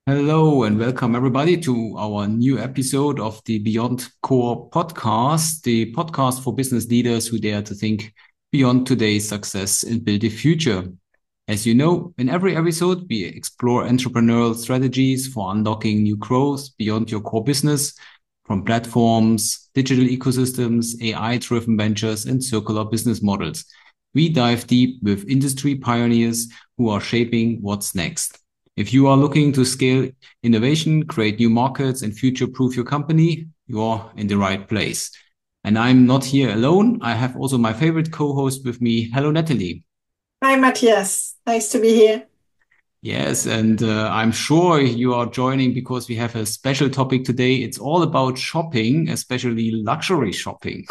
Hello and welcome everybody to our new episode of the Beyond Core podcast, the podcast for business leaders who dare to think beyond today's success and build a future. As you know, in every episode, we explore entrepreneurial strategies for unlocking new growth beyond your core business, from platforms, digital ecosystems, AI-driven ventures, and circular business models. We dive deep with industry pioneers who are shaping what's next. If you are looking to scale innovation, create new markets, and future-proof your company, you're in the right place. And I'm not here alone. I have also my favorite co-host with me. Hello, Natalie. Hi, Matthias. Nice to be here. Yes, and I'm sure you are joining because we have a special topic today. It's all about shopping, especially luxury shopping.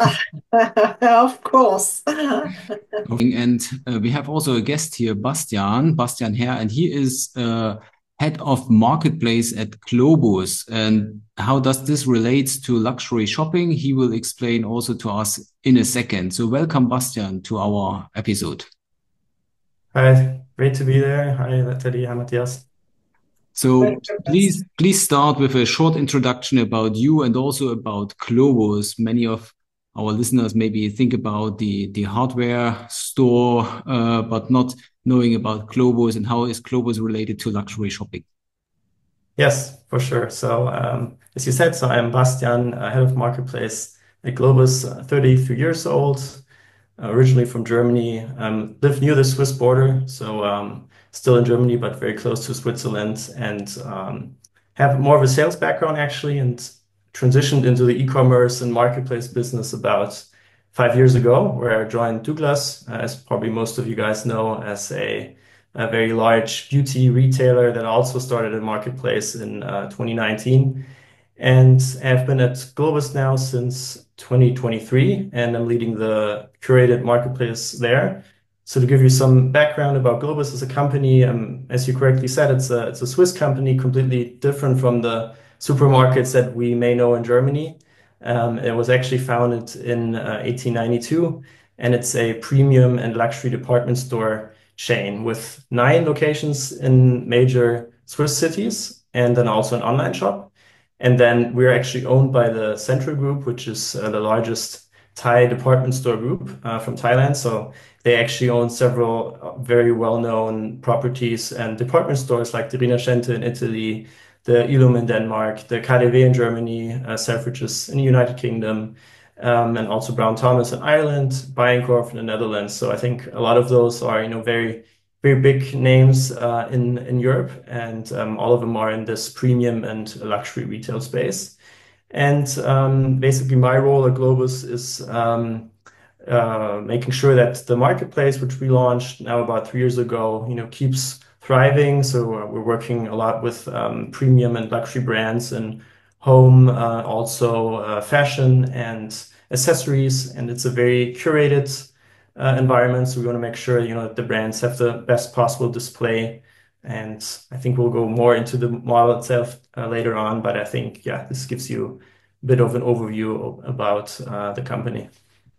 Of course. And we have also a guest here, Bastian Herr, and he is head of marketplace at Globus. And how does this relate to luxury shopping? He will explain also to us in a second. So welcome, Bastian, to our episode. Hi, great to be there. Hi, Teddy. Hi, Matthias. So Welcome, Basti. please start with a short introduction about you and also about Globus. Many of our listeners maybe think about the hardware store, but not knowing about Globus and how is Globus related to luxury shopping. Yes, for sure. As you said, I'm Bastian, head of marketplace at Globus, 33 years old, originally from Germany. Live near the Swiss border, still in Germany, but very close to Switzerland, and have more of a sales background actually, and transitioned into the e-commerce and marketplace business about 5 years ago, where I joined Douglas, as probably most of you guys know, as a very large beauty retailer that also started a marketplace in 2019. And I've been at Globus now since 2023, and I'm leading the curated marketplace there. So to give you some background about Globus as a company, as you correctly said, it's a Swiss company, completely different from the supermarkets that we may know in Germany. It was actually founded in 1892, and it's a premium and luxury department store chain with 9 locations in major Swiss cities, and then also an online shop. And then we're actually owned by the Central Group, which is the largest Thai department store group from Thailand. So they actually own several very well-known properties and department stores like the Rinascente in Italy, the Illum in Denmark, the KaDeWe in Germany, Selfridges in the United Kingdom, and also Brown Thomas in Ireland, Bijenkorf in the Netherlands. So I think a lot of those are, very very big names in Europe, and all of them are in this premium and luxury retail space. And basically, my role at Globus is making sure that the marketplace, which we launched now about 3 years ago, keeps thriving. So we're working a lot with premium and luxury brands and home, also fashion and accessories, and it's a very curated environment. So we want to make sure, that the brands have the best possible display. And I think we'll go more into the model itself later on. But I think, yeah, this gives you a bit of an overview about the company.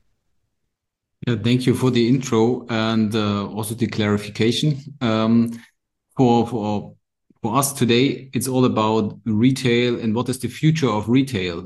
Yeah, thank you for the intro and also the clarification. For for for us today, it's all about retail and what is the future of retail.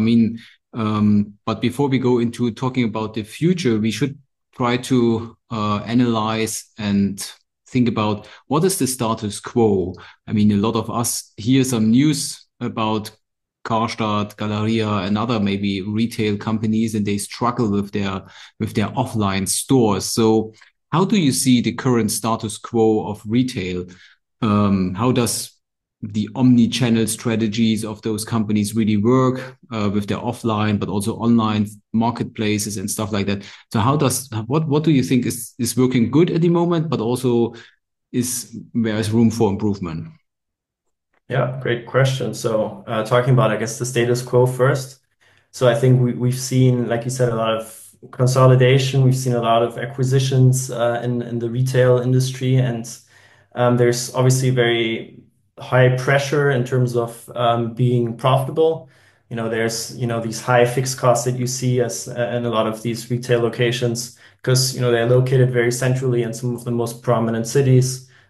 But before we go into talking about the future, we should try to analyze and think about what is the status quo. I mean, a lot of us hear some news about Karstadt, Galeria, and other maybe retail companies, and they struggle with their offline stores. So, how do you see the current status quo of retail? How does the omni-channel strategies of those companies really work with their offline, but also online marketplaces and stuff like that? So, what do you think is working good at the moment, but also is there is room for improvement? Yeah, great question. So, talking about, I guess, the status quo first. So, I think we've seen, like you said, a lot of consolidation. We've seen a lot of acquisitions in the retail industry, and there's obviously very high pressure in terms of being profitable. There's these high fixed costs that you see as in a lot of these retail locations because they're located very centrally in some of the most prominent cities.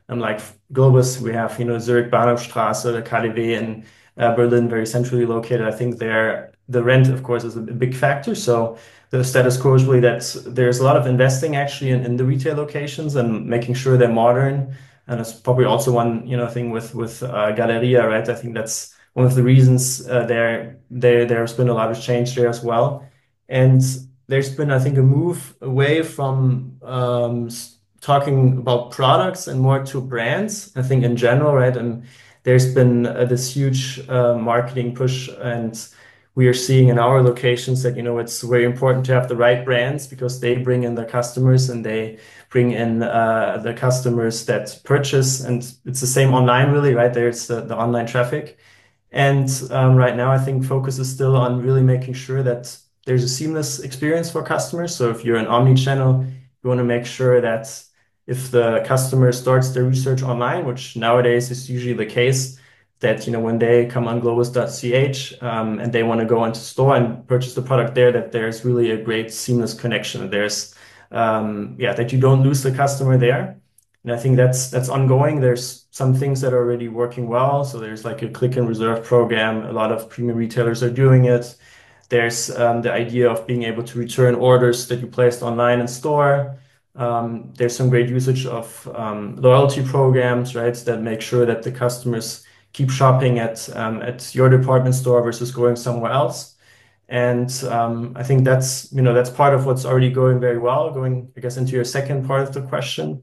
Like Globus, we have, Zurich Bahnhofstraße, the KaDeWe in Berlin, very centrally located. I think there, the rent, of course, is a big factor. So the status quo is really that there's a lot of investing actually in the retail locations and making sure they're modern. And it's probably also one, thing with Galeria, right? I think that's one of the reasons there's been a lot of change there as well. And there's been, I think, a move away from talking about products and more to brands, I think in general, right? And there's been this huge marketing push, and we are seeing in our locations that, it's very important to have the right brands because they bring in the customers and they bring in the customers that purchase. And it's the same online, really, right? There's the online traffic. And right now, I think focus is still on really making sure that there's a seamless experience for customers. So if you're an omni-channel, you want to make sure that if the customer starts their research online, which nowadays is usually the case, that when they come on globus.ch and they want to go into store and purchase the product there, that there's really a great seamless connection. There's that you don't lose the customer there. And I think that's ongoing. There's some things that are already working well. So there's like a click and reserve program. A lot of premium retailers are doing it. There's the idea of being able to return orders that you placed online in store. There's some great usage of loyalty programs, right, that make sure that the customers keep shopping at your department store versus going somewhere else. And I think that's part of what's already going very well. Going, I guess, into your second part of the question.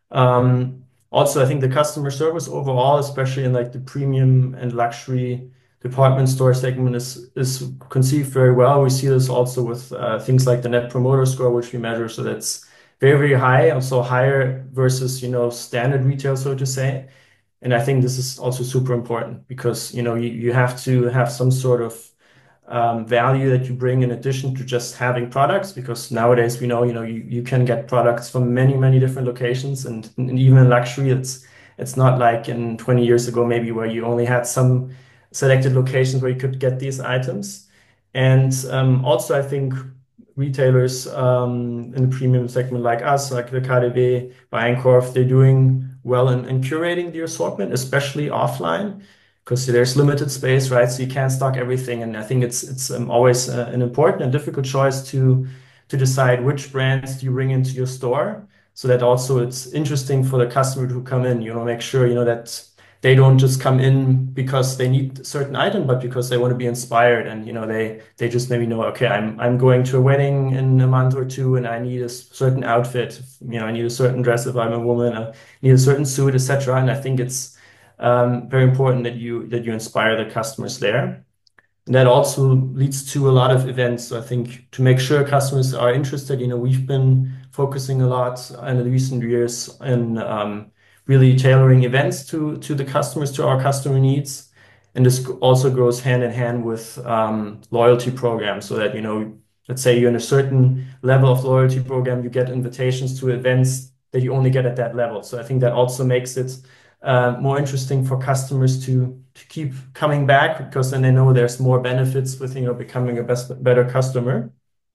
Also, I think the customer service overall, especially in like the premium and luxury department store segment, is conceived very well. We see this also with things like the Net Promoter Score, which we measure. So that's very, very high, also higher versus standard retail, so to say. And I think this is also super important because you have to have some sort of value that you bring in addition to just having products, because nowadays we know you can get products from many, many different locations, and even in luxury it's not like in 20 years ago maybe where you only had some selected locations where you could get these items. And also I think retailers in the premium segment like us, like the KaDeWe, Bijenkorf, they're doing well in curating the assortment, especially offline, because there's limited space, right? So you can't stock everything. And I think it's always an important and difficult choice to decide which brands do you bring into your store, so that also it's interesting for the customer to come in. Make sure that they don't just come in because they need a certain item, but because they want to be inspired, and they just maybe know, okay, I'm going to a wedding in a month or two, and I need a certain outfit. I need a certain dress if I'm a woman. I need a certain suit, etc. And I think it's very important that you inspire the customers there. And that also leads to a lot of events. So I think to make sure customers are interested, we've been focusing a lot in the recent years in really tailoring events to the customers, to our customer needs. And this also goes hand in hand with loyalty programs, so that, let's say you're in a certain level of loyalty program, you get invitations to events that you only get at that level. So I think that also makes it more interesting for customers to keep coming back, because then they know there's more benefits with becoming a better customer.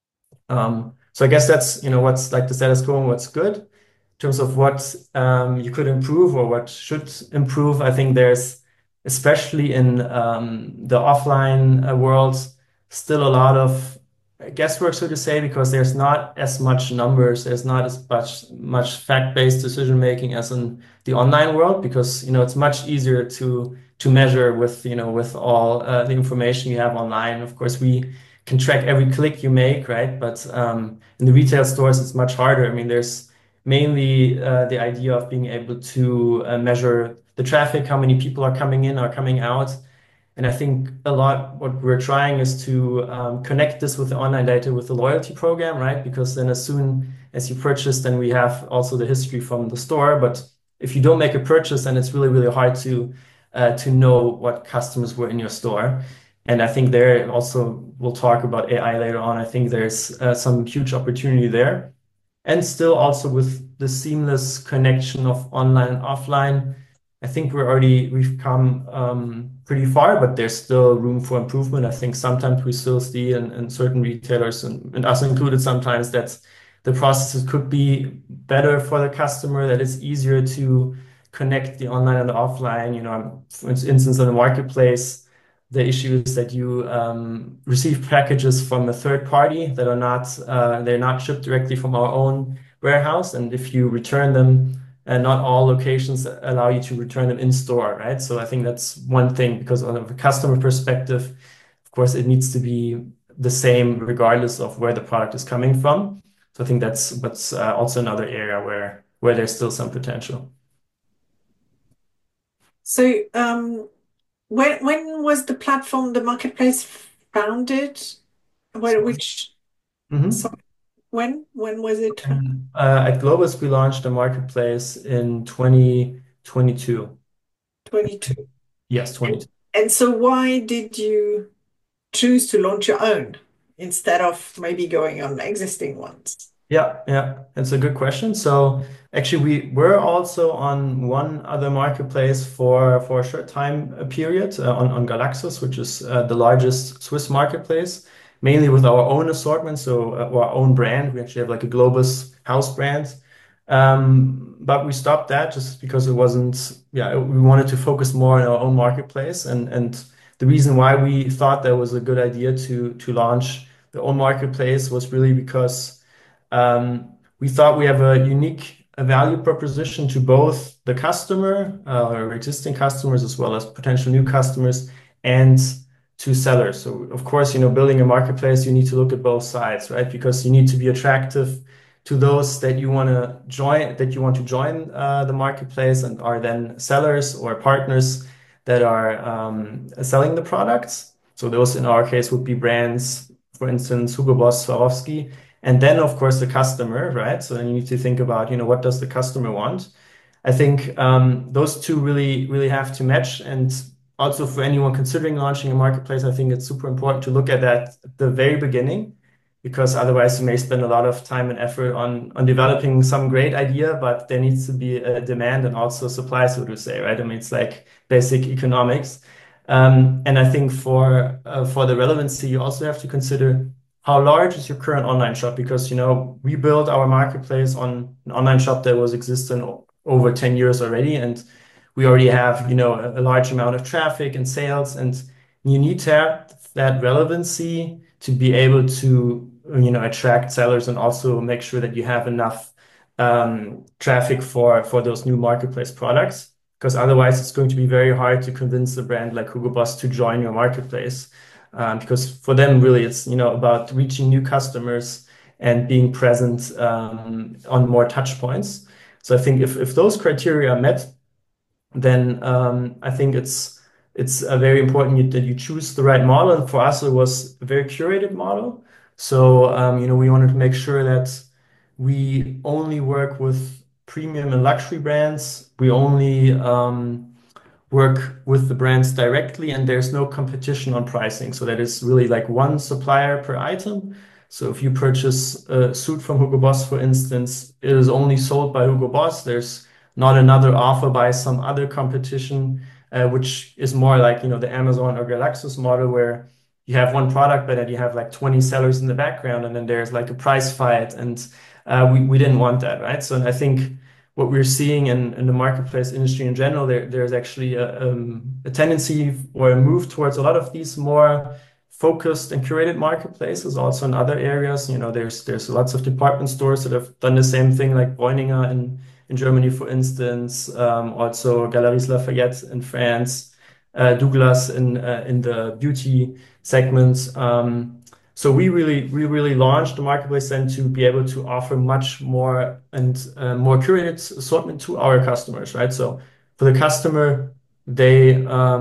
So I guess that's what's like the status quo and what's good. In terms of what you could improve or what should improve, I think there's, especially in the offline world, still a lot of guesswork, so to say, because there's not as much numbers, there's not as much fact-based decision making as in the online world, because it's much easier to measure with all the information you have online. Of course, we can track every click you make, right? But in the retail stores, it's much harder. I mean, there's mainly the idea of being able to measure the traffic, how many people are coming in or coming out. And I think a lot what we're trying is to connect this with the online data with the loyalty program, right? Because then as soon as you purchase, then we have also the history from the store. But if you don't make a purchase, then it's really, really hard to know what customers were in your store. And I think there also, we'll talk about AI later on. I think there's some huge opportunity there. And still also with the seamless connection of online and offline, I think we've come pretty far, but there's still room for improvement. I think sometimes we still see in certain retailers, and us included sometimes, that the processes could be better for the customer, that it's easier to connect the online and the offline. For instance, on the marketplace, the issue is that you receive packages from a third party that are not they're not shipped directly from our own warehouse, and if you return them, not all locations allow you to return them in store, right? So I think that's one thing, because on a customer perspective, of course, it needs to be the same regardless of where the product is coming from. So I think that's also another area where there's still some potential. So, when was the platform, the marketplace founded? Which, Mhm. when was it? At Globus, we launched a marketplace in 2022. 22. Yes, 22. And so why did you choose to launch your own instead of maybe going on existing ones? Yeah, that's a good question. So actually, we were also on one other marketplace for a short time period on Galaxus, which is the largest Swiss marketplace, mainly with our own assortment, so our own brand. We actually have like a Globus house brand. But we stopped that just because it wasn't, we wanted to focus more on our own marketplace. And the reason why we thought that was a good idea to launch the own marketplace was really because we thought we have a unique value proposition to both the customer, or existing customers, as well as potential new customers, and to sellers. So of course, building a marketplace, you need to look at both sides, right? Because you need to be attractive to those that you want to join, the marketplace and are then sellers or partners that are selling the products. So those in our case would be brands, for instance, Hugo Boss, Swarovski, and then of course the customer, right? So then you need to think about, what does the customer want? I think those two really have to match. And also for anyone considering launching a marketplace, I think it's super important to look at that at the very beginning, because otherwise you may spend a lot of time and effort on developing some great idea, but there needs to be a demand and also supply, so to say, right? I mean, it's like basic economics. And I think for the relevancy, you also have to consider how large is your current online shop, because we built our marketplace on an online shop that was existing over 10 years already, and we already have a large amount of traffic and sales, and you need to have that relevancy to be able to attract sellers and also make sure that you have enough traffic for those new marketplace products, because otherwise it's going to be very hard to convince a brand like Hugo Boss to join your marketplace, because for them really it's about reaching new customers and being present on more touch points. So I think if those criteria are met, then I think it's very important that you choose the right model. And for us, it was a very curated model. So we wanted to make sure that we only work with premium and luxury brands. We only work with the brands directly, and there's no competition on pricing. So that is really like one supplier per item. So if you purchase a suit from Hugo Boss, for instance, it is only sold by Hugo Boss. There's not another offer by some other competition, which is more like the Amazon or Galaxus model, where you have one product, but then you have like 20 sellers in the background, and then there's like a price fight, and we didn't want that, right? So I think what we're seeing in the marketplace industry in general, there's actually a tendency or a move towards a lot of these more focused and curated marketplaces. Also in other areas, there's lots of department stores that have done the same thing, like Breuninger in Germany, for instance. Also Galeries Lafayette in France, Douglas in the beauty segments. So we really launched the marketplace then to be able to offer much more and more curated assortment to our customers, right? So for the customer, they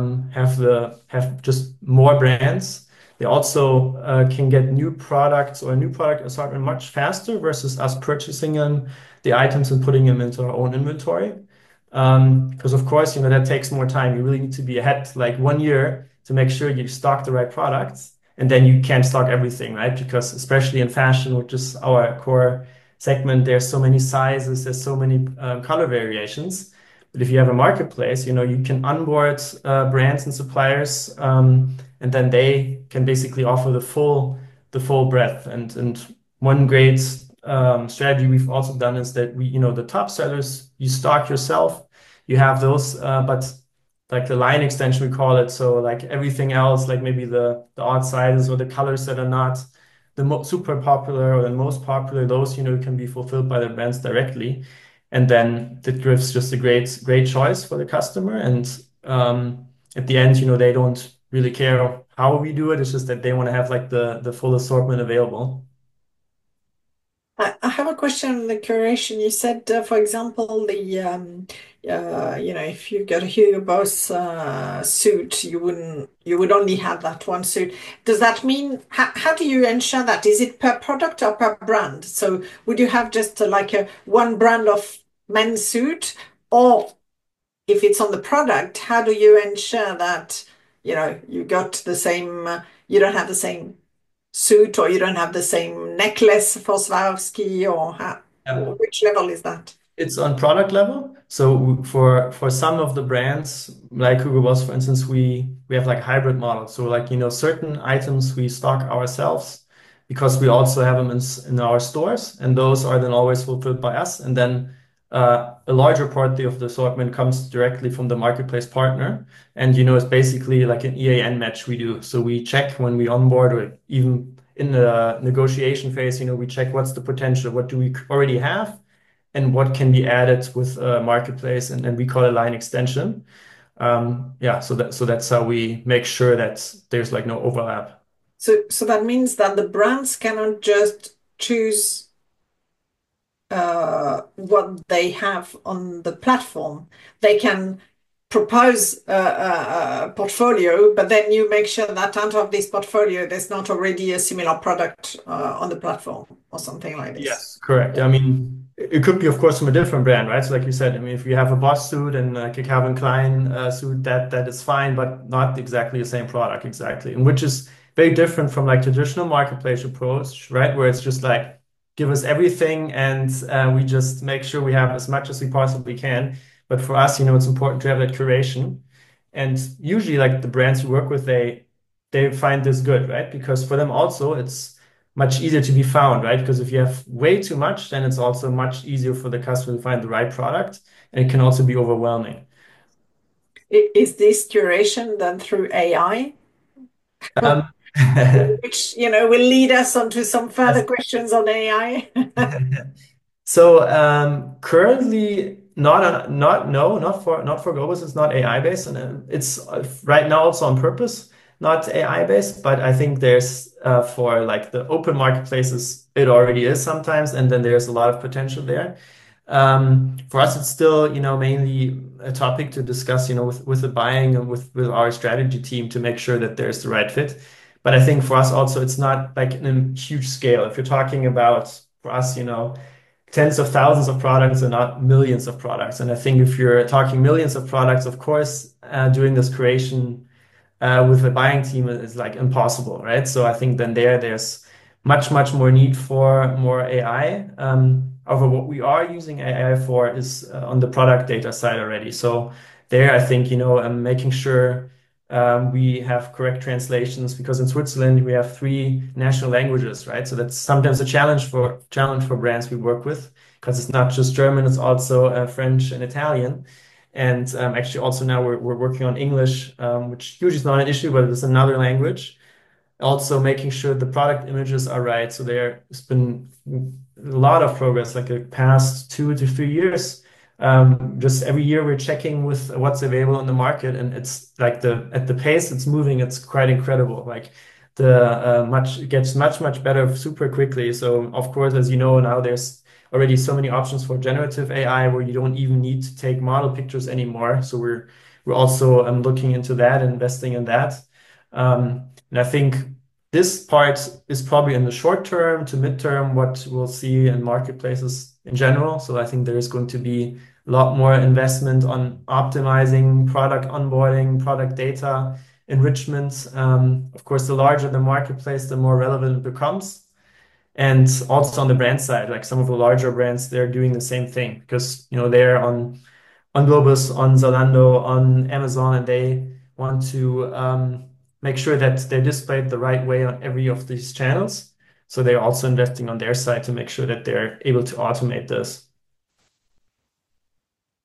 have just more brands. They also can get new products or a new product assortment much faster versus us purchasing the items and putting them into our own inventory. Because of course, that takes more time. You really need to be ahead like 1 year to make sure you stock the right products. And then you can't stock everything, right? Because especially in fashion, which is our core segment, there's so many sizes, there's so many color variations. But if you have a marketplace, you can onboard brands and suppliers, and then they can basically offer the full breadth. And one great strategy we've also done is that the top sellers you stock yourself, You have those, but like the line extension, we call it. So like everything else, like maybe the odd sizes or the colors that are not the super popular or the most popular, those, can be fulfilled by the brands directly. And then that gives just a great choice for the customer. And at the end, they don't really care how we do it. It's just that they want to have like the full assortment available. I have a question on the curation. You said, for example, if you got a Hugo Boss suit, you would only have that one suit. Does that mean, how do you ensure that? Is it per product or per brand? So would you have just like a one brand of men's suit, or if it's on the product, how do you ensure that, you got the same, you don't have the same suit, or you don't have the same necklace for Swarovski, or Yeah. which level is that? It's on product level. So for some of the brands, like Hugo Boss, for instance, we have like hybrid models. So like, certain items we stock ourselves because we also have them in our stores, and those are then always fulfilled by us. And then a larger part of the assortment comes directly from the marketplace partner. And it's basically like an EAN match we do. So we check when we onboard, or even in the negotiation phase, we check what's the potential, what do we already have, and what can be added with a marketplace, and we call it line extension. Yeah, so that's how we make sure that there's like no overlap. So that means that the brands cannot just choose what they have on the platform. They can propose a portfolio, but then you make sure that out of this portfolio, there's not already a similar product on the platform or something like this. Yes, correct. I mean, it could be, of course, from a different brand, right? So like you said, I mean, if you have a Boss suit and like a Calvin Klein suit, that is fine, but not exactly the same product, exactly. And which is very different from like traditional marketplace approach, right? Where it's just like, give us everything, and we just make sure we have as much as we possibly can. But for us, it's important to have that curation. And usually like the brands we work with, they find this good, right? Because for them also, it's much easier to be found, right? Because if you have way too much, then it's also much easier for the customer to find the right product, and it can also be overwhelming. Is this curation done through AI? Um, Which, will lead us on to some further questions on AI. So currently not for Globus. It's not AI based, and it's right now also on purpose not AI based. But I think there's for like the open marketplaces, it already is sometimes, and then there's a lot of potential there. For us, it's still mainly a topic to discuss with the buying and with our strategy team to make sure that there's the right fit. But I think for us also, it's not like in a huge scale. If you're talking about for us, tens of thousands of products and not millions of products. And I think if you're talking millions of products, of course, doing this creation with a buying team is like impossible, right? So I think then there's much more need for more AI. However, what we are using AI for is on the product data side already. So there, I think, making sure we have correct translations, because in Switzerland we have 3 national languages, right? So that's sometimes a challenge for brands we work with, because it's not just German, it's also French and Italian. And actually also now we're working on English, which usually is not an issue, but it's another language. Also making sure the product images are right. So there's been a lot of progress, like the past 2 to 3 years. Just every year we're checking with what's available on the market, and it's like at the pace it's moving, it's quite incredible. Like it gets much better super quickly. So of course, as you know, now there's already so many options for generative AI where you don't even need to take model pictures anymore. So we're also looking into that, investing in that. And I think this part is probably in the short term to midterm what we'll see in marketplaces in general. So I think there is going to be a lot more investment on optimizing product onboarding, product data enrichment. Of course, the larger the marketplace, the more relevant it becomes. And also on the brand side, like some of the larger brands, they're doing the same thing because they're on Globus, on Zalando, on Amazon, and they want to make sure that they're displayed the right way on every of these channels. So they're also investing on their side to make sure that they're able to automate this.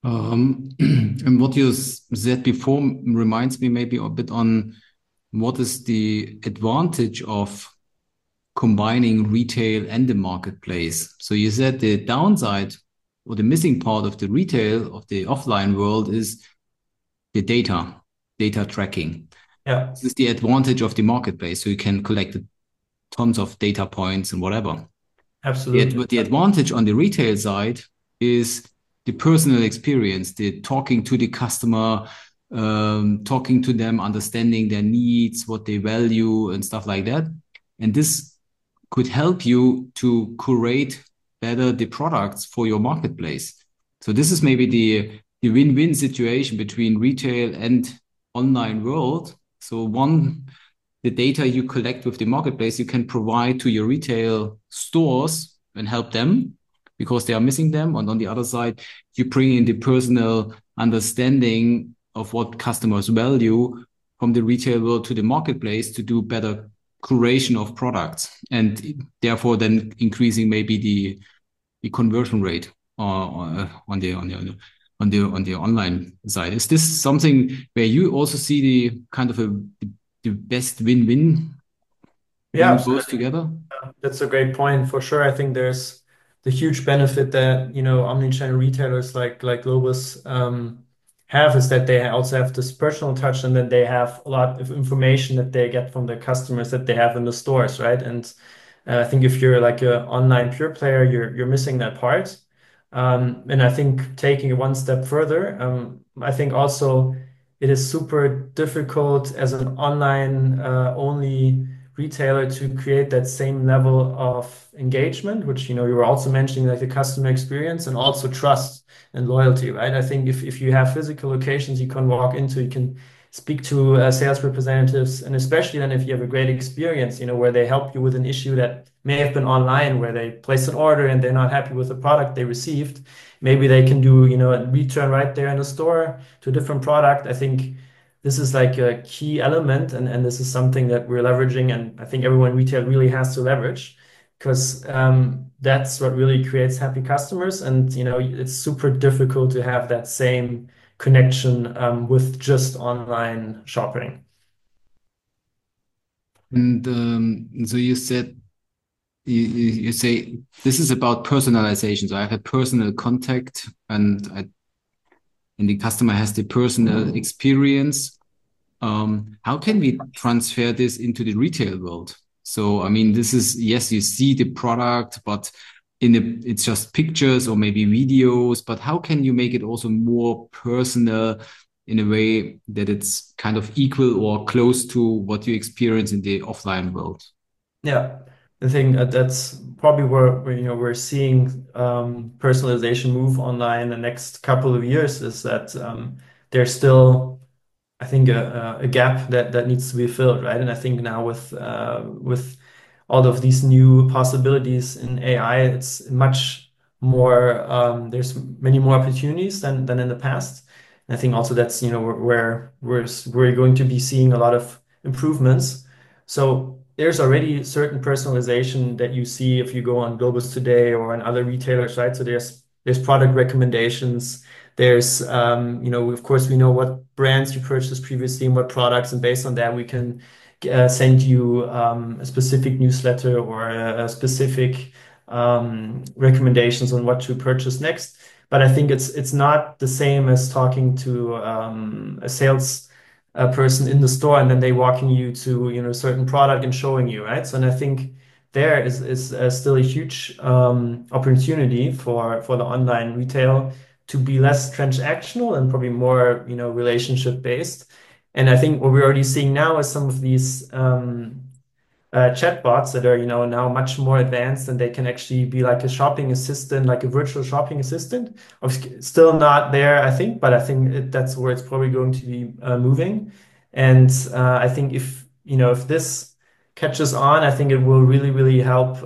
And what you said before reminds me maybe a bit on what is the advantage of combining retail and the marketplace. So you said the downside or the missing part of the retail of the offline world is the data tracking. Yeah, This is the advantage of the marketplace. So you can collect tons of data points and whatever. absolutely. The advantage on the retail side is the personal experience, the talking to the customer, talking to them, understanding their needs, what they value, and stuff like that. And this could help you to curate better the products for your marketplace. So this is maybe the win-win situation between retail and online world. So one, the data you collect with the marketplace, you can provide to your retail stores and help them because they are missing them. And on the other side, you bring in the personal understanding of what customers value from the retail world to the marketplace to do better curation of products and therefore then increasing maybe the conversion rate on the online side. Is this something where you also see the kind of the best win-win Yeah, bring both absolutely. together? That's a great point for sure. I think there's the huge benefit that, omnichannel retailers like Globus have is that they also have this personal touch and then they have a lot of information that they get from their customers that they have in the stores, right? And I think if you're like an online pure player, you're missing that part. And I think taking it one step further, I think also it is super difficult as an online only retailer to create that same level of engagement, which you were also mentioning, like the customer experience and also trust and loyalty, right? I think if you have physical locations you can walk into, you can speak to sales representatives, and especially then if you have a great experience, where they help you with an issue that may have been online, where they placed an order and they're not happy with the product they received, maybe they can do a return right there in the store to a different product. I think this is like a key element, and this is something that we're leveraging, and I think everyone in retail really has to leverage because that's what really creates happy customers. And it's super difficult to have that same connection with just online shopping. And so you said you say this is about personalization. So I have a personal contact and the customer has the personal experience. How can we transfer this into the retail world? So, I mean, this is, yes, you see the product, but it's just pictures or maybe videos, but how can you make it also more personal in a way that it's kind of equal or close to what you experience in the offline world? Yeah, I think that's probably where we're seeing personalization move online the next couple of years is that there's still, I think, a gap that needs to be filled, right? And I think now with all of these new possibilities in AI, it's much more. There's many more opportunities than in the past. And I think also that's where we're going to be seeing a lot of improvements. So there's already certain personalization that you see if you go on Globus today or on other retailers, right? So there's product recommendations. There's, of course, we know what brands you purchased previously and what products, and based on that, we can send you a specific newsletter or a specific recommendations on what to purchase next. But I think it's not the same as talking to a sales person in the store and then they walking you to a certain product and showing you, right? So, and I think there is still a huge opportunity for the online retail to be less transactional and probably more, relationship based. And I think what we're already seeing now is some of these chatbots that are, now much more advanced, and they can actually be like a shopping assistant, like a virtual shopping assistant. Still not there, I think, but I think that's where it's probably going to be moving. And I think if this catches on, I think it will really, really help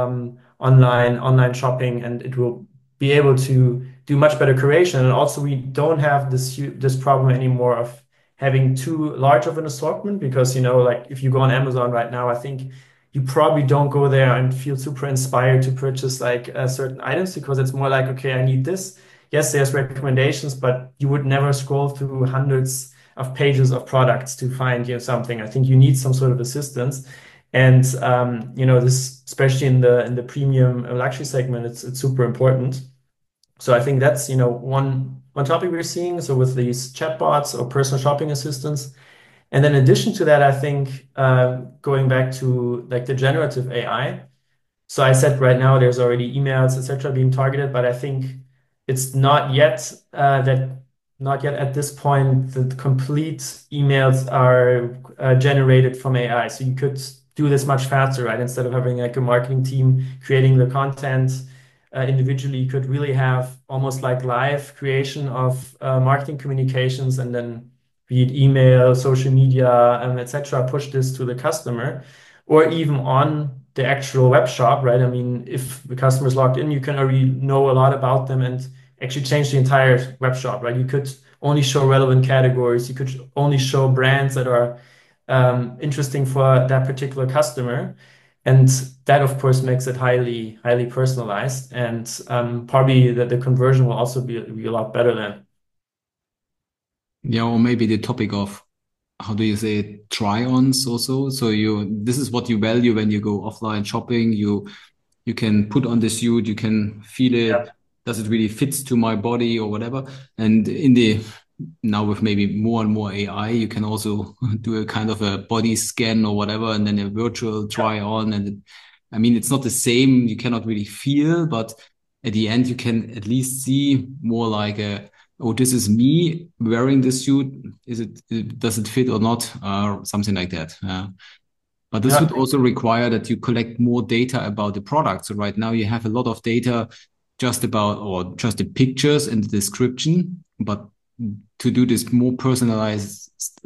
online shopping, and it will be able to do much better curation. And also, we don't have this problem anymore of having too large of an assortment because, like if you go on Amazon right now, I think you probably don't go there and feel super inspired to purchase like certain items because it's more like, okay, I need this. yes, there's recommendations, but you would never scroll through hundreds of pages of products to find, something. I think you need some sort of assistance. And this, especially in the premium luxury segment, it's super important. So I think that's, one topic we're seeing. So with these chatbots or personal shopping assistants. And then in addition to that, I think going back to like the generative AI. So I said right now there's already emails, etc., being targeted, but I think it's not yet at this point the complete emails are generated from AI. So you could do this much faster, right? Instead of having like a marketing team creating the content individually, you could really have almost like live creation of marketing communications, and then be it email, social media, etc., push this to the customer, or even on the actual web shop, right? I mean, if the customer is logged in, you can already know a lot about them and actually change the entire web shop, right? You could only show relevant categories. You could only show brands that are interesting for that particular customer. And that, of course, makes it highly, highly personalized. And probably the conversion will also be a lot better then. Yeah, or maybe the topic of how do you say it, try-ons also. So this is what you value when you go offline shopping. You can put on the suit, you can feel Yeah. it. Does it really fits to my body or whatever? And now with maybe more and more AI, you can also do a kind of a body scan or whatever, and then a virtual try on. I mean, it's not the same. You cannot really feel, but at the end, you can at least see more like oh, this is me wearing this suit. Does it fit or not? Something like that. But this Yeah. would also require that you collect more data about the product. So right now you have a lot of data just about, or just the pictures and the description. But to do this more personalized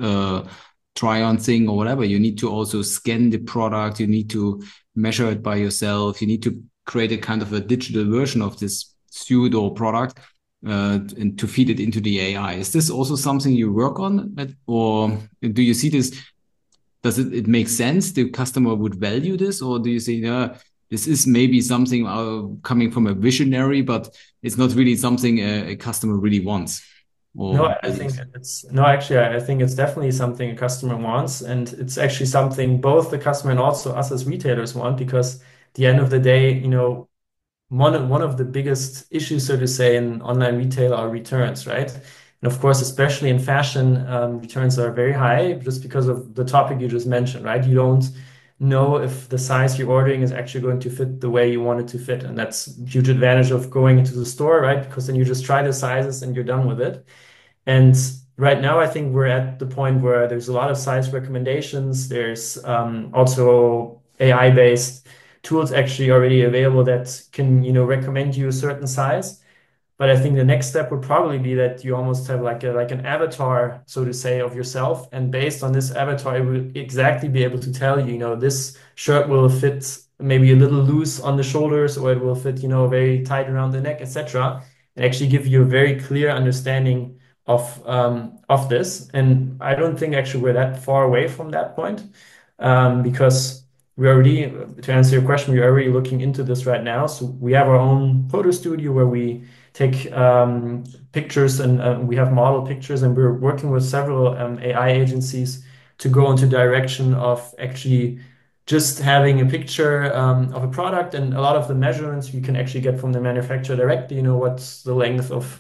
try on thing or whatever, you need to also scan the product. You need to measure it by yourself. You need to create a kind of a digital version of this suit or product and to feed it into the AI. Is this also something you work on, or do you see this? Does it make sense? The customer would value this, or do you say, yeah, this is maybe something coming from a visionary, but it's not really something a customer really wants No, or I think believes? actually, I think it's definitely something a customer wants. And it's actually something both the customer and also us as retailers want, because at the end of the day, one of the biggest issues, so to say, in online retail are returns, right? And of course, especially in fashion, returns are very high just because of the topic you just mentioned, right? You don't know if the size you're ordering is actually going to fit the way you want it to fit. And that's a huge advantage of going into the store, right? Because then you just try the sizes and you're done with it. And right now, I think we're at the point where there's a lot of size recommendations. There's also AI-based tools actually already available that can, recommend you a certain size. But I think the next step would probably be that you almost have like an avatar, so to say, of yourself, and based on this avatar, it will exactly be able to tell you, this shirt will fit maybe a little loose on the shoulders, or it will fit, very tight around the neck, etc., and actually give you a very clear understanding of this. And I don't think actually we're that far away from that point, because we already, to answer your question, we're already looking into this right now. So we have our own photo studio where we take pictures, and we have model pictures, and we're working with several AI agencies to go into direction of actually just having a picture of a product, and a lot of the measurements you can actually get from the manufacturer directly. What's the length of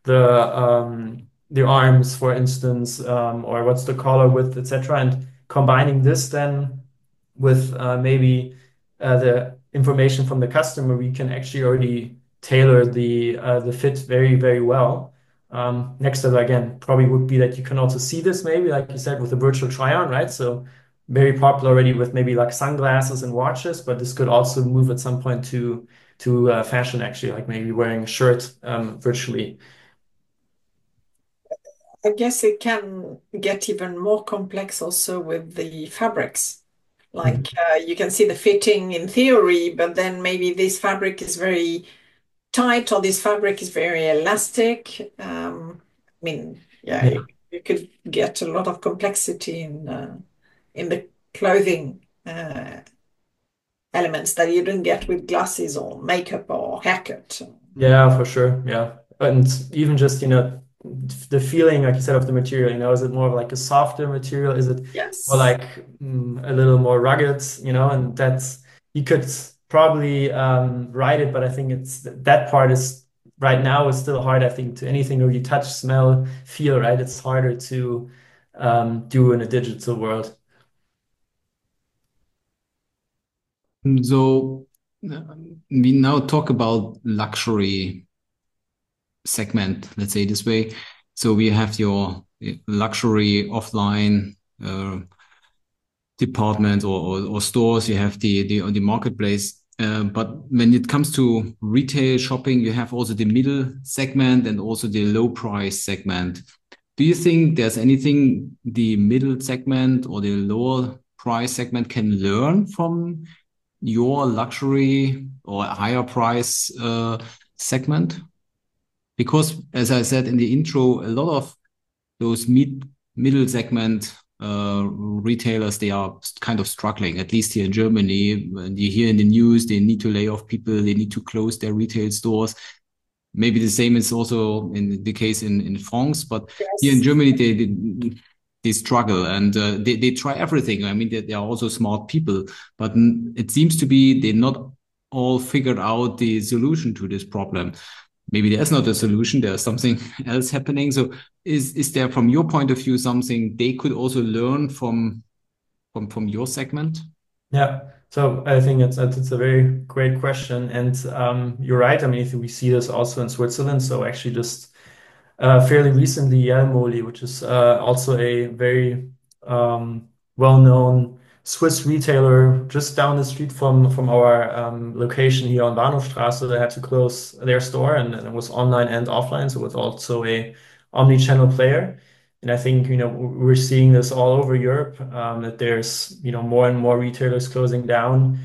the arms, for instance, or what's the collar width, etc., and combining this then with maybe the information from the customer, we can actually already tailor the fit very, very well. Next step, again, probably would be that you can also see this maybe, like you said, with a virtual try-on, right? So very popular already with maybe like sunglasses and watches, but this could also move at some point to fashion, actually, like maybe wearing a shirt virtually. I guess it can get even more complex also with the fabrics. Like you can see the fitting in theory, but then maybe this fabric is very tight or this fabric is very elastic. I mean, yeah, Yeah. you could get a lot of complexity in the clothing elements that you don't get with glasses or makeup or haircut. Yeah, for sure. Yeah. and even just, the feeling, like you said, of the material, is it more of like a softer material? Is it more Yes. like a little more rugged, and you could probably write it, but I think that part is right now is still hard, I think, to anything where you touch, smell, feel, right? It's harder to do in a digital world. So we now talk about luxury segment, let's say this way. So we have your luxury offline department or stores. You have the marketplace. But when it comes to retail shopping, you have also the middle segment and also the low price segment. Do you think there's anything the middle segment or the lower price segment can learn from your luxury or higher price segment? Because as I said in the intro, a lot of those middle segment retailers, they are kind of struggling, at least here in Germany. When you hear in the news, they need to lay off people, they need to close their retail stores. Maybe the same is also in the case in France, but here in Yes. Germany, they struggle and they try everything. I mean, they are also smart people, but it seems to be they not all figured out the solution to this problem. Maybe there's not a solution, there's something else happening. So is there, from your point of view, something they could also learn from your segment? Yeah. So I think it's a very great question. And you're right. I mean, we see this also in Switzerland. So actually just fairly recently, Jelmoli, which is also a very well-known Swiss retailer just down the street from our location here on Bahnhofstraße, they had to close their store, and it was online and offline. So it was also a omni-channel player. And I think, we're seeing this all over Europe, that there's, more and more retailers closing down.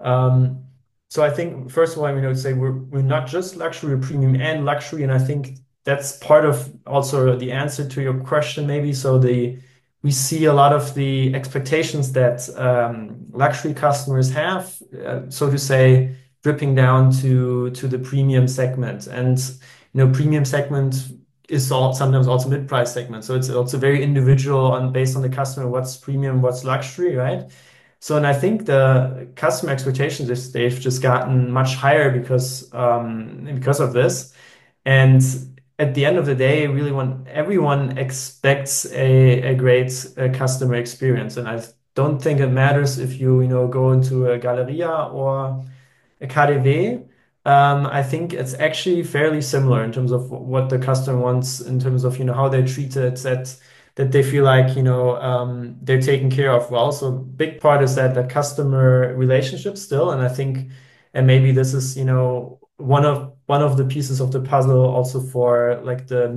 So I think, first of all, I would say we're not just luxury, we're premium and luxury. And I think that's part of also the answer to your question, maybe. So we see a lot of the expectations that luxury customers have, so to say, dripping down to the premium segment. And, premium segment is sometimes also mid-price segment. So it's also very individual based on the customer, what's premium, what's luxury, right? So, and I think the customer expectations, they've just gotten much higher because of this. And at the end of the day, really, when everyone expects a great customer experience, and I don't think it matters if you go into a Galleria or a KaDeWe. I think it's actually fairly similar in terms of what the customer wants, in terms of how they're treated, that they feel like they're taken care of well. So big part is that customer relationship still, and I think, and maybe this is one of the pieces of the puzzle also for like the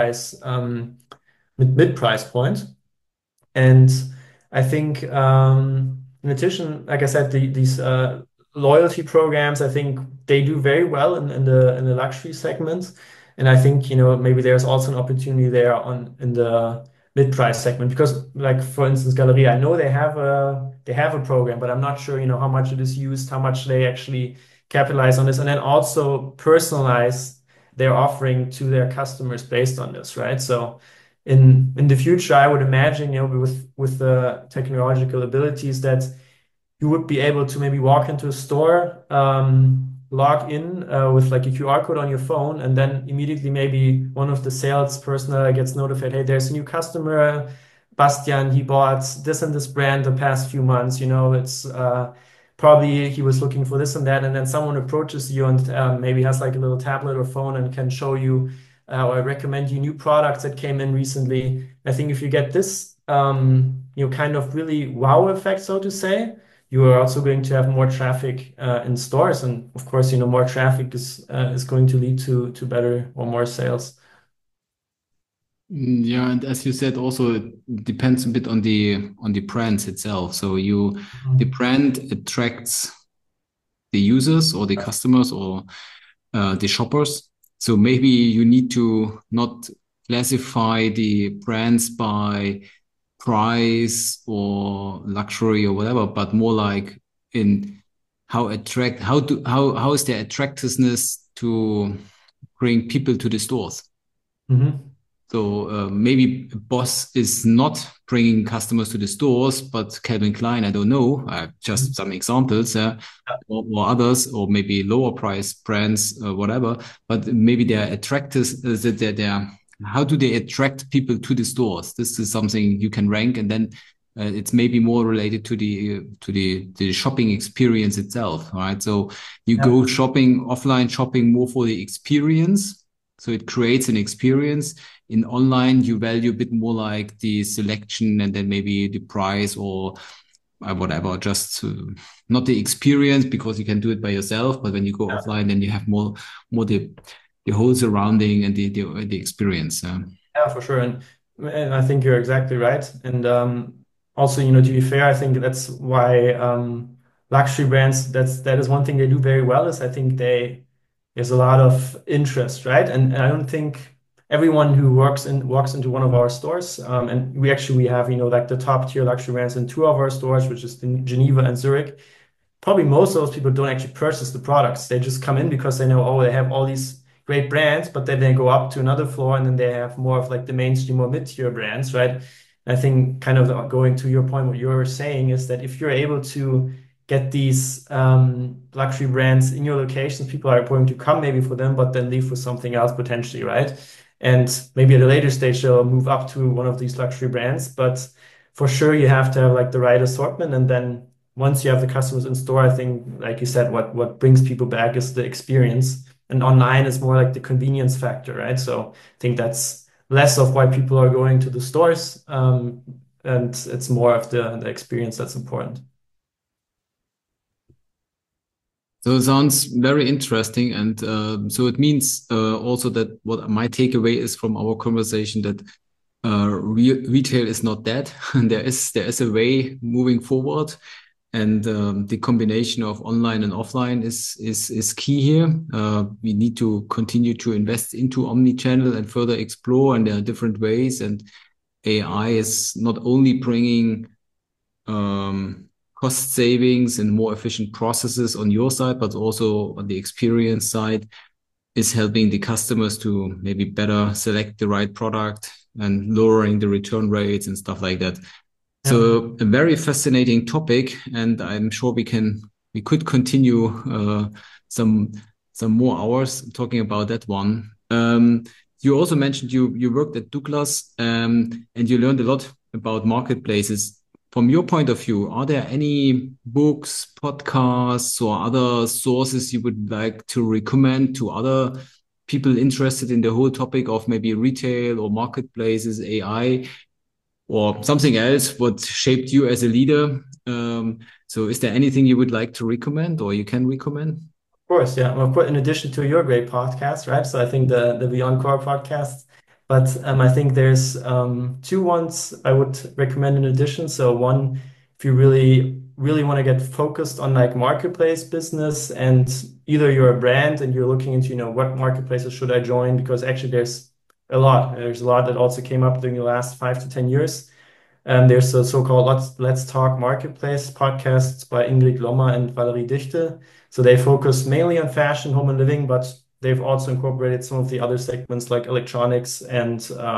mid-price point. And I think in addition, like I said, these loyalty programs, I think they do very well in the luxury segment. And I think, maybe there's also an opportunity there in the mid-price segment, because like, for instance, Galleria, I know they have a program, but I'm not sure, how much it is used, how much they actually capitalize on this, and then also personalize their offering to their customers based on this, right? So in the future, I would imagine, with the technological abilities, that you would be able to maybe walk into a store, log in with like a QR code on your phone, and then immediately maybe one of the sales personnel gets notified, hey, there's a new customer, Bastian, he bought this and this brand the past few months, it's probably he was looking for this and that, and then someone approaches you and maybe has like a little tablet or phone and can show you or recommend you new products that came in recently. I think if you get this, kind of really wow effect, so to say, you are also going to have more traffic in stores, and of course, more traffic is going to lead to better or more sales. Yeah, and as you said, also it depends a bit on the brands itself. So the brand attracts the users or the customers or the shoppers. So maybe you need to not classify the brands by price or luxury or whatever, but more like in how is their attractiveness to bring people to the stores. Mm-hmm. So maybe Boss is not bringing customers to the stores, but Calvin Klein, I don't know, just some examples, or others, or maybe lower price brands, whatever. But maybe they're attractive. How do they attract people to the stores? This is something you can rank, and then it's maybe more related to the shopping experience itself, right? So you go shopping, offline shopping, more for the experience. So it creates an experience. In online, you value a bit more like the selection and then maybe the price or whatever, just not the experience, because you can do it by yourself. But when you go offline, then you have more the whole surrounding and the experience. Yeah, for sure. And I think you're exactly right. And also, to be fair, I think that's why luxury brands, that is one thing they do very well, is I think there's a lot of interest, right? And I don't think everyone who walks into one of our stores, and we have, like the top tier luxury brands in two of our stores, which is in Geneva and Zurich. Probably most of those people don't actually purchase the products. They just come in because they know, oh, they have all these great brands, but then they go up to another floor and then they have more of like the mainstream or mid-tier brands, right? And I think kind of going to your point, what you're saying is that if you're able to get these luxury brands in your locations, people are going to come maybe for them, but then leave for something else potentially, right? And maybe at a later stage, they'll move up to one of these luxury brands. But for sure, you have to have like the right assortment. And then once you have the customers in store, I think, like you said, what brings people back is the experience. And online is more like the convenience factor, right? So I think that's less of why people are going to the stores. And it's more of the experience that's important. So it sounds very interesting. And so it means also that what my takeaway is from our conversation, that retail is not dead. And there is a way moving forward. And the combination of online and offline is key here. We need to continue to invest into omnichannel and further explore, and there are different ways. And AI is not only bringing cost savings and more efficient processes on your side, but also on the experience side, is helping the customers to maybe better select the right product and lowering the return rates and stuff like that. So a very fascinating topic, and I'm sure we could continue some more hours talking about that one. You also mentioned you worked at Douglas, and you learned a lot about marketplaces. From your point of view, are there any books, podcasts, or other sources you would like to recommend to other people interested in the whole topic of maybe retail or marketplaces, AI, or something else, what shaped you as a leader? So is there anything you would like to recommend or you can recommend? Of course, yeah. Well, of course, in addition to your great podcast, right? So I think the Beyond Core podcast, but I think there's two ones I would recommend in addition. So one, if you really, really want to get focused on like marketplace business, and either you're a brand and you're looking into, what marketplaces should I join? Because actually there's a lot. There's a lot that also came up during the last 5 to 10 years. There's a so-called Let's Talk Marketplace podcasts by Ingrid Lommer and Valerie Dichte. So they focus mainly on fashion, home and living, but they've also incorporated some of the other segments like electronics and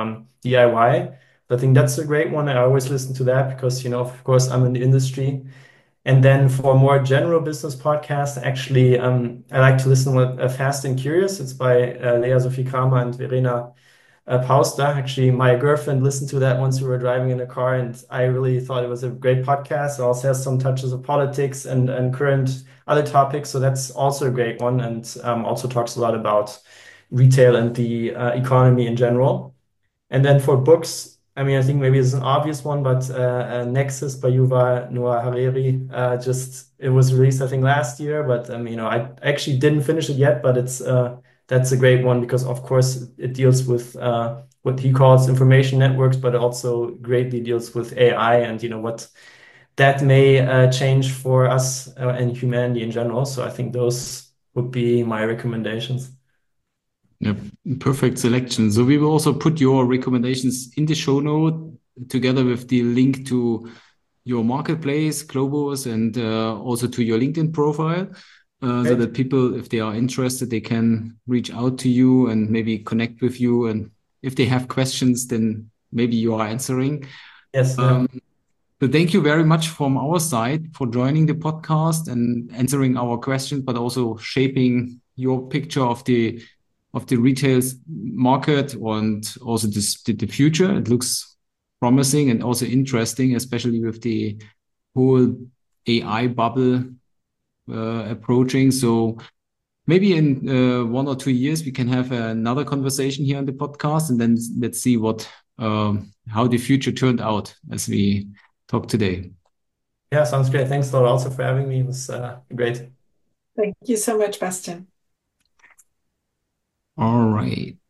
DIY. I think that's a great one. I always listen to that because, of course, I'm in the industry. And then for more general business podcasts, actually, I like to listen with Fast and Curious. It's by Lea Sophie Kramer and Verena Pauster. Actually, my girlfriend listened to that once we were driving in a car, and I really thought it was a great podcast. It also has some touches of politics and current other topics. So that's also a great one, and also talks a lot about retail and the economy in general. And then for books, I think maybe it's an obvious one, but Nexus by Yuval Noah Harari, it was released, I think, last year, but I actually didn't finish it yet, but that's a great one because, of course, it deals with what he calls information networks, but it also greatly deals with AI and what that may change for us and humanity in general. So I think those would be my recommendations. Yeah, perfect selection. So we will also put your recommendations in the show note together with the link to your marketplace, Globus, and also to your LinkedIn profile. so Great. that people, if they are interested, they can reach out to you and maybe connect with you. And if they have questions, then maybe you are answering. Yes. Yeah. So thank you very much from our side for joining the podcast and answering our questions, but also shaping your picture of the retail market and also the future. It looks promising and also interesting, especially with the whole AI bubble approaching. So maybe in 1 or 2 years we can have another conversation here on the podcast, and then let's see what how the future turned out as we talk today. Yeah, sounds great. Thanks a lot also for having me. It was great. Thank you so much, Bastian. All right.